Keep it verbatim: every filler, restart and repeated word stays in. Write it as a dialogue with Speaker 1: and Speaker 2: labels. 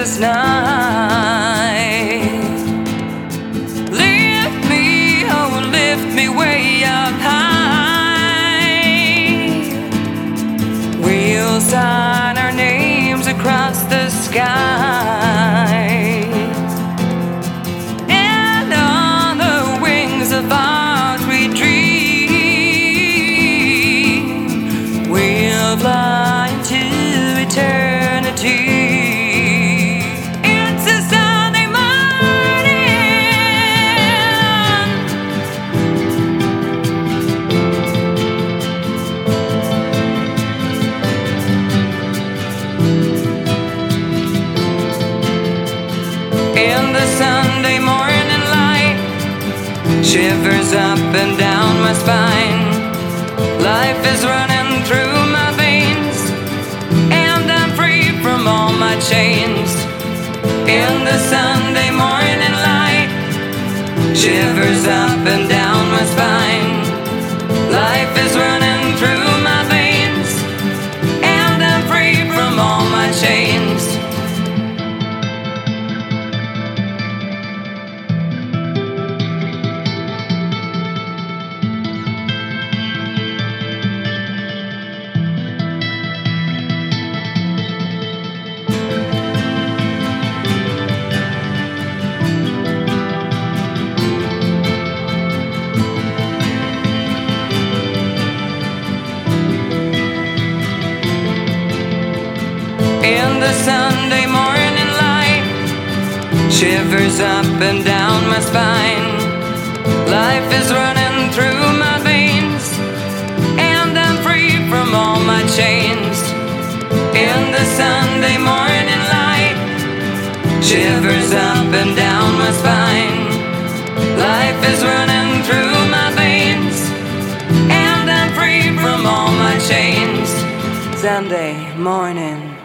Speaker 1: this night. Lift me, oh, lift me way up high. We'll sign our names across the sky. And on the wings of our sweet dream, we'll fly into eternity. It's a Sunday morning. In the Sunday morning light, shivers up and down my spine. Life is running through my veins, and I'm free from all my chains. In the Sunday morning light, shivers up and down my spine. Life is running through my veins, and I'm free from all my chains. In the Sunday morning light, shivers up and down my spine. Life is running through my veins, and I'm free from all my chains. In the Sunday morning light, shivers up and down my spine. Life is running through my veins, and I'm free from all my chains. Sunday morning.